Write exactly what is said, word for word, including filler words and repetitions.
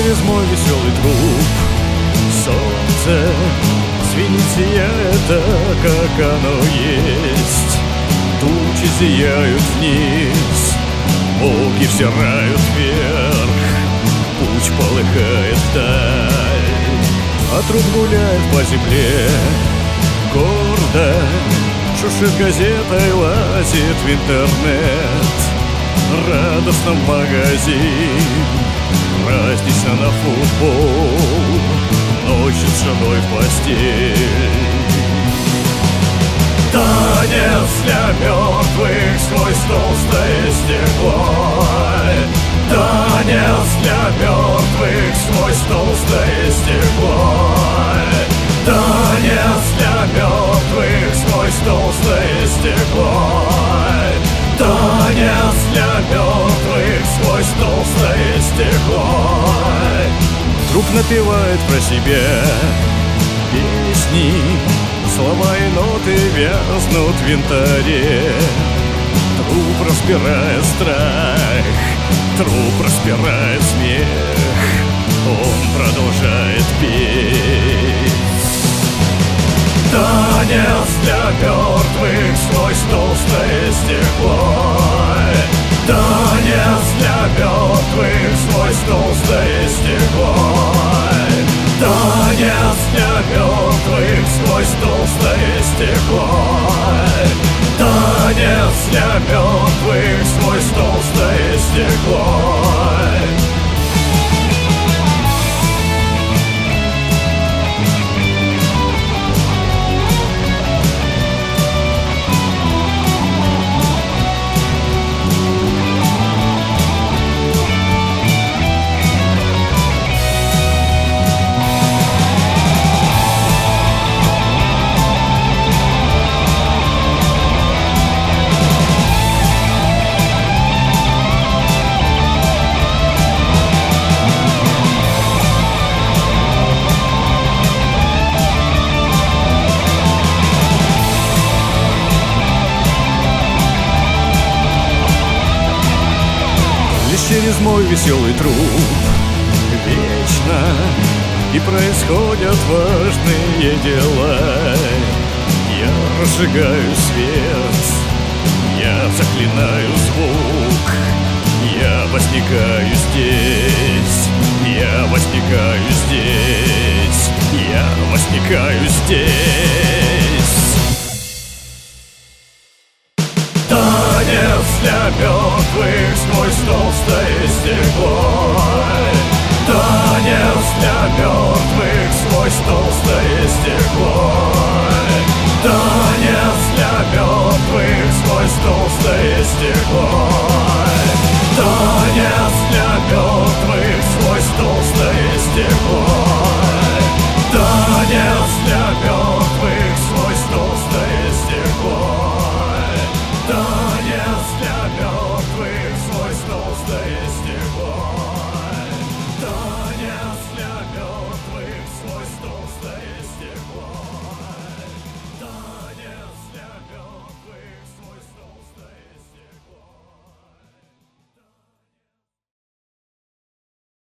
через мой веселый труп. Солнце звенит, сияет, как оно есть. Тучи зияют вниз, волки взирают вверх. Путь полыхает вдаль, а труп гуляет по земле. Гордо шуршит газетой, лазит в интернет. Радостно в магазин, празднично на футбол, ночью с женой в постель. Танец для мертвых сквозь толстое стекло. Танец для мертвых сквозь толстое стекло. Танец для мертвых сквозь толстое стекло. Танец для мертвых сквозь толстое стекло. Труп напевает про себя песни, слова и ноты вязнут в янтаре. Труп распирает страх, труп распирает смех. Он продолжает петь. Танец для мертвых сквозь толстое стекло. Танец для мертвых сквозь толстое стекло. Танец для мертвых сквозь толстое стекло. Танец для мертвых сквозь толстое стекло. Через мой веселый труп вечно и происходят важные дела. Я разжигаю свет, я заклинаю звук. Я возникаю здесь, я возникаю здесь, я возникаю здесь. Танец для мертвых сквозь толстое стекло. Танец для мертвых сквозь толстое стекло. Танец для мертвых сквозь толстое стекло.